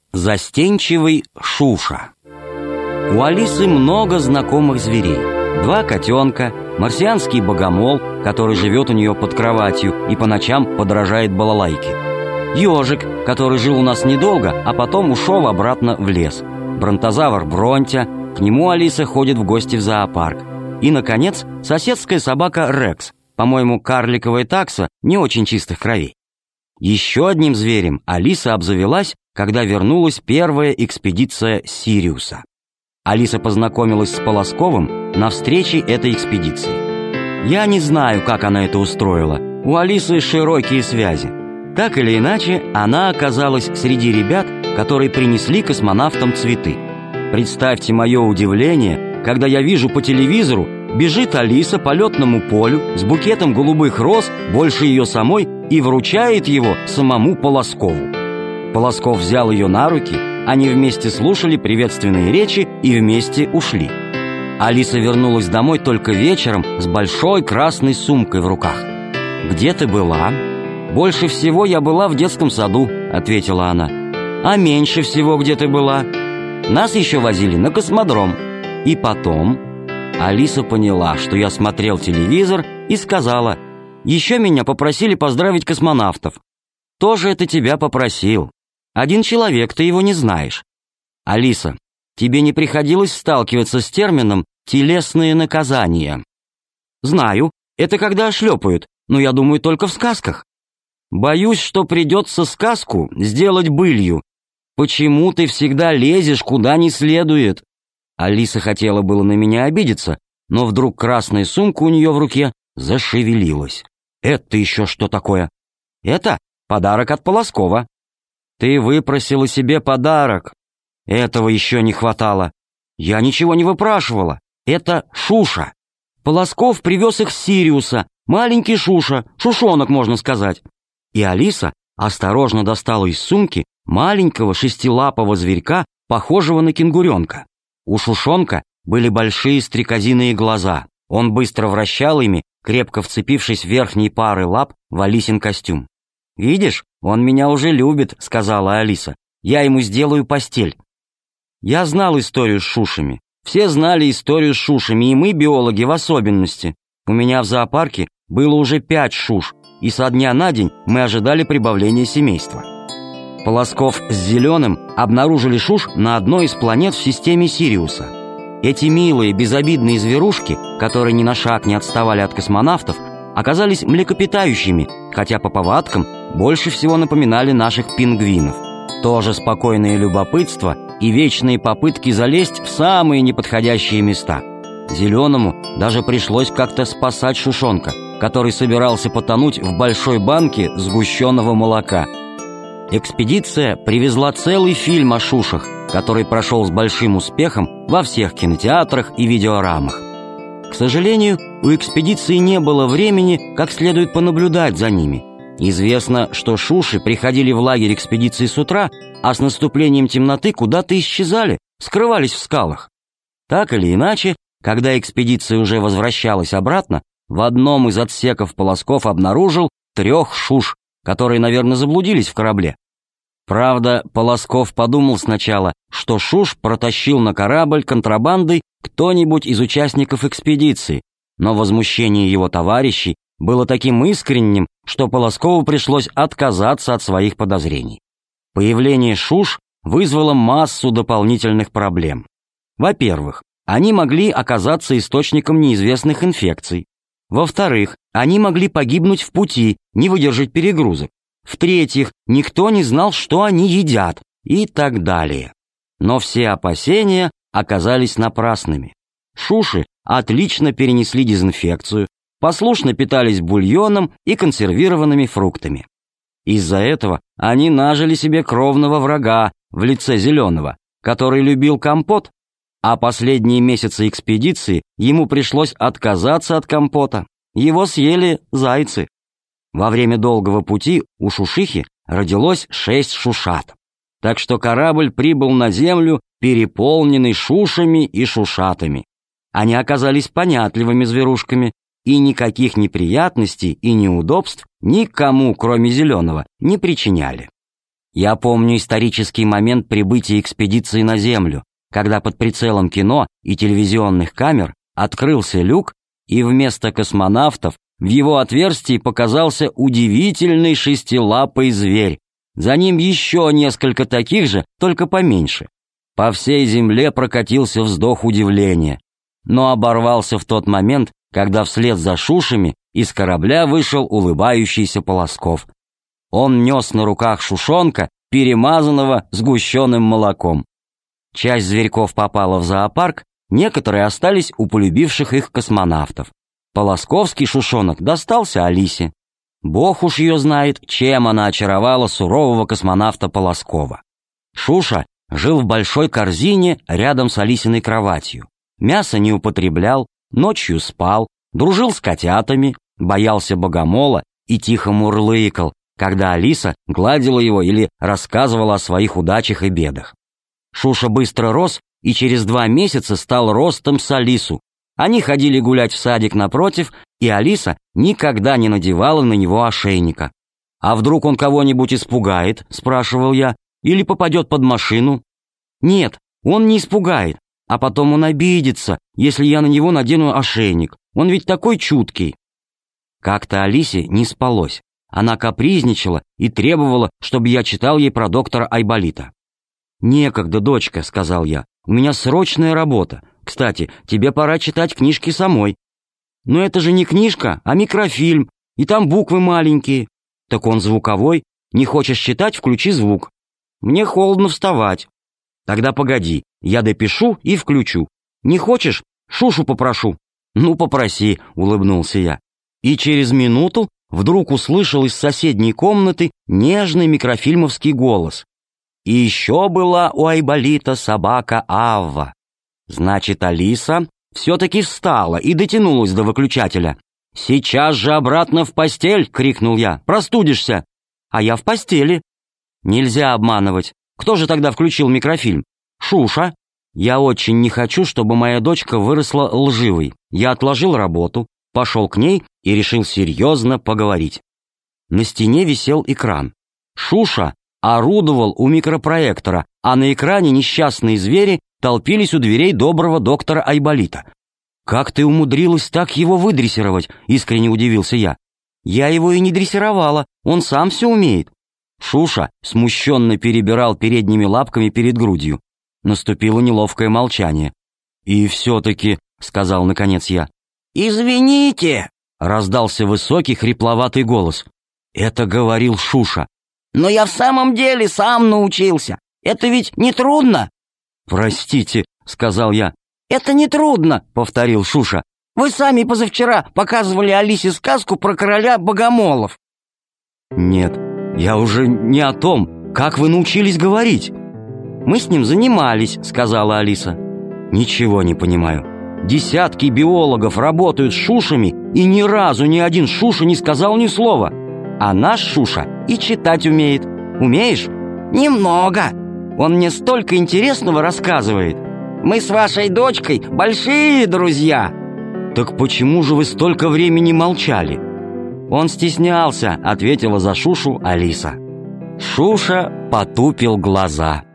Застенчивый Шуша. У Алисы много знакомых зверей. 2 котенка, марсианский богомол, который живет у нее под кроватью и по ночам подражает балалайке, ежик, который жил у нас недолго, а потом ушел обратно в лес, бронтозавр Бронтя, к нему Алиса ходит в гости в зоопарк, и, наконец, соседская собака Рекс, по-моему, карликовая такса не очень чистых кровей. Еще одним зверем Алиса обзавелась, когда вернулась первая экспедиция Сириуса. Алиса познакомилась с Полосковым на встрече этой экспедиции. Я не знаю, как она это устроила. У Алисы широкие связи. Так или иначе, она оказалась среди ребят, которые принесли космонавтам цветы. Представьте мое удивление, когда я вижу по телевизору, бежит Алиса по летному полю с букетом голубых роз, больше ее самой, и вручает его самому Полоскову. Полосков взял ее на руки, они вместе слушали приветственные речи и вместе ушли. Алиса вернулась домой только вечером с большой красной сумкой в руках. «Где ты была?» «Больше всего я была в детском саду», — ответила она. «А меньше всего где ты была?» «Нас еще возили на космодром». И потом Алиса поняла, что я смотрел телевизор, и сказала: «Еще меня попросили поздравить космонавтов». «Тоже это тебя попросил. Один человек, ты его не знаешь». «Алиса, тебе не приходилось сталкиваться с термином «телесные наказания»?» «Знаю, это когда шлепают, но я думаю только в сказках». «Боюсь, что придется сказку сделать былью. Почему ты всегда лезешь куда не следует?» Алиса хотела было на меня обидеться, но вдруг красная сумка у нее в руке зашевелилась. «Это еще что такое?» «Это подарок от Полоскова». «Ты выпросила себе подарок». «Этого еще не хватало». «Я ничего не выпрашивала. Это Шуша. Полосков привез их с Сириуса. Маленький Шуша, шушонок, можно сказать». И Алиса осторожно достала из сумки маленького шестилапого зверька, похожего на кенгуренка. У шушонка были большие стрекозиные глаза. Он быстро вращал ими, крепко вцепившись в верхние пары лап в Алисин костюм. «Видишь, он меня уже любит», — сказала Алиса. «Я ему сделаю постель». Я знал историю с шушами. Все знали историю с шушами, и мы, биологи, в особенности. У меня в зоопарке было уже 5 шуш, и со дня на день мы ожидали прибавления семейства. Полосков с Зеленым обнаружили шуш на одной из планет в системе Сириуса. Эти милые, безобидные зверушки, которые ни на шаг не отставали от космонавтов, оказались млекопитающими, хотя по повадкам больше всего напоминали наших пингвинов. Тоже спокойное любопытство и вечные попытки залезть в самые неподходящие места. Зеленому даже пришлось как-то спасать шушонка, который собирался потонуть в большой банке сгущенного молока. Экспедиция привезла целый фильм о шушах, который прошел с большим успехом во всех кинотеатрах и видеорамах. К сожалению, у экспедиции не было времени как следует понаблюдать за ними. Известно, что шуши приходили в лагерь экспедиции с утра, а с наступлением темноты куда-то исчезали, скрывались в скалах. Так или иначе, когда экспедиция уже возвращалась обратно, в одном из отсеков Полосков обнаружил 3 шуш, которые, наверное, заблудились в корабле. Правда, Полосков подумал сначала, что шуш протащил на корабль контрабандой кто-нибудь из участников экспедиции, но возмущение его товарищей было таким искренним, что Полоскову пришлось отказаться от своих подозрений. Появление шуш вызвало массу дополнительных проблем. Во-первых, они могли оказаться источником неизвестных инфекций. Во-вторых, они могли погибнуть в пути, не выдержать перегрузок. В-третьих, никто не знал, что они едят, и так далее. Но все опасения оказались напрасными. Шуши отлично перенесли дезинфекцию, послушно питались бульоном и консервированными фруктами. Из-за этого они нажили себе кровного врага в лице Зеленого, который любил компот, а последние месяцы экспедиции ему пришлось отказаться от компота. Его съели зайцы. Во время долгого пути у Шушихи родилось 6 шушат. Так что корабль прибыл на Землю, переполненный шушами и шушатами. Они оказались понятливыми зверушками, и никаких неприятностей и неудобств никому, кроме Зеленого, не причиняли. Я помню исторический момент прибытия экспедиции на Землю, когда под прицелом кино и телевизионных камер открылся люк, и вместо космонавтов в его отверстии показался удивительный шестилапый зверь. За ним еще несколько таких же, только поменьше. По всей Земле прокатился вздох удивления, но оборвался в тот момент, когда вслед за Шушами из корабля вышел улыбающийся Полосков. Он нес на руках шушонка, перемазанного сгущенным молоком. Часть зверьков попала в зоопарк, некоторые остались у полюбивших их космонавтов. Полосковский шушонок достался Алисе. Бог уж ее знает, чем она очаровала сурового космонавта Полоскова. Шуша жил в большой корзине рядом с Алисиной кроватью. Мясо не употреблял, ночью спал, дружил с котятами, боялся богомола и тихо мурлыкал, когда Алиса гладила его или рассказывала о своих удачах и бедах. Шуша быстро рос и через 2 месяца стал ростом с Алису. Они ходили гулять в садик напротив, и Алиса никогда не надевала на него ошейника. «А вдруг он кого-нибудь испугает?» – спрашивал я. «Или попадет под машину?» «Нет, он не испугает, а потом он обидится, если я на него надену ошейник. Он ведь такой чуткий». Как-то Алисе не спалось. Она капризничала и требовала, чтобы я читал ей про доктора Айболита. «Некогда, дочка», — сказал я, — «у меня срочная работа. Кстати, тебе пора читать книжки самой». «Но это же не книжка, а микрофильм, и там буквы маленькие». «Так он звуковой. Не хочешь читать — включи звук». «Мне холодно вставать». «Тогда погоди, я допишу и включу. Не хочешь — Шушу попрошу». «Ну, попроси», — улыбнулся я. И через минуту вдруг услышал из соседней комнаты нежный микрофильмовский голос. «И еще была у Айболита собака Авва». Значит, Алиса все-таки встала и дотянулась до выключателя. «Сейчас же обратно в постель!» — крикнул я. «Простудишься!» «А я в постели!» «Нельзя обманывать. Кто же тогда включил микрофильм?» «Шуша!» «Я очень не хочу, чтобы моя дочка выросла лживой. Я отложил работу, пошел к ней и решил серьезно поговорить». На стене висел экран. Шуша орудовал у микропроектора, а на экране несчастные звери толпились у дверей доброго доктора Айболита. «Как ты умудрилась так его выдрессировать?» — искренне удивился я. «Я его и не дрессировала, он сам все умеет». Шуша смущенно перебирал передними лапками перед грудью. Наступило неловкое молчание. «И все-таки», — сказал наконец я. «Извините», — раздался высокий хрипловатый голос. Это говорил Шуша. «Но я в самом деле сам научился. Это ведь не трудно». «Простите», — сказал я. «Это не трудно», — повторил Шуша. «Вы сами позавчера показывали Алисе сказку про короля богомолов». «Нет, я уже не о том. Как вы научились говорить?» «Мы с ним занимались», — сказала Алиса. «Ничего не понимаю. Десятки биологов работают с Шушами, и ни разу ни один Шуша не сказал ни слова. А наш Шуша и читать умеет. Умеешь?» «Немного. Он мне столько интересного рассказывает. Мы с вашей дочкой большие друзья». «Так почему же вы столько времени молчали?» «Он стеснялся», — ответила за Шушу Алиса. Шуша потупил глаза.